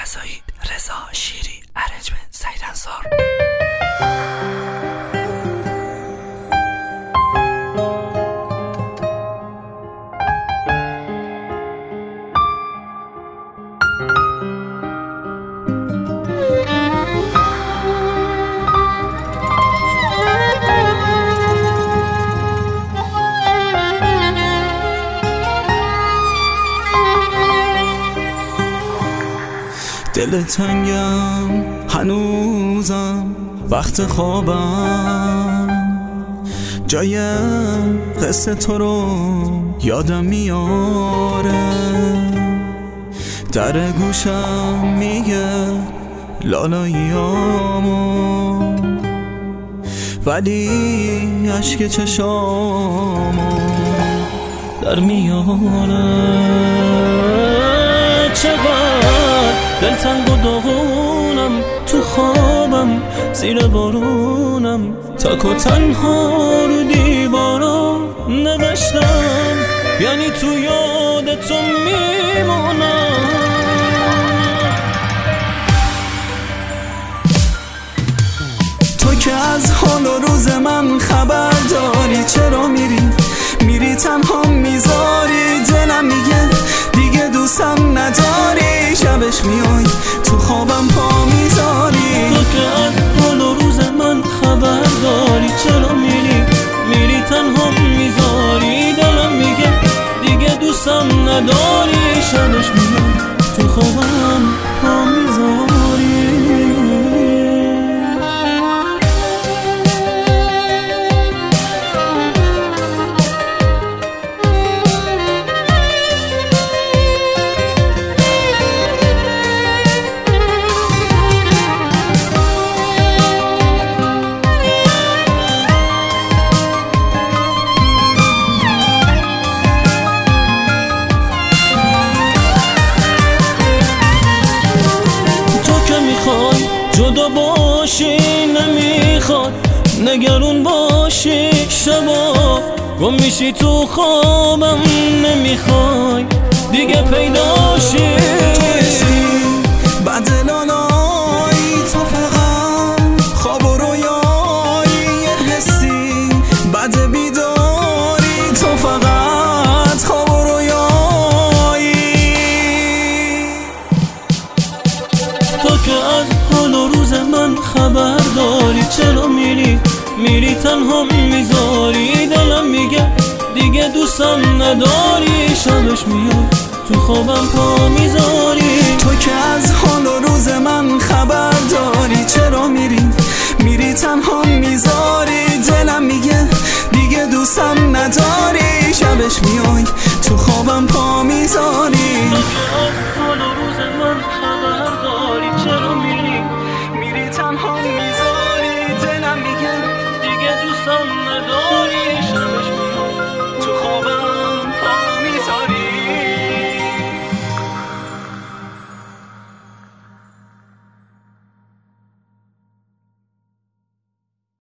رضایی، رضا شیری، ارنجمنت سعید انصار. دل تنگم هنوزم وقت خوابم، جای قصه تو رو یادم میاره، در گوشم میگه لالاییامو، ولی عشق چشامو در میاره. چقدر دلتنگ و داغونم، تو خوابم زیر بارونم، تک و تنها رو دیوارا نوشتم، یعنی تو یاد تو میمونم. تو که از حال و روز من خبر داری، چرا میری تنها میذاری، دلم میگه دیگه دوستم نداری، شبش میای تو خوابم پا میذاری. تو که از حال و روز من خبر داری، چرا میری تنها میذاری، دلم میگه دیگه دوستم نداری، شبش میای تو خوابم پا میذاری. جدا باشی نمیخواد، نگران باشی شبا گم میشی تو خوابم، نمیخوای دیگه پیداشی. بعد لالایی تو فقط خواب و رویایی، یه حسی بعد بیداری تو فقط خواب و رویایی. تو که از حال و روز من خبر داری، چرا میری تنها میذاری، دلم میگه دیگه دوستم نداری، شبش میاد تو خوابم پا میذاری. تو که از حال و روز من خبر داری، چرا میری تنها میذاری.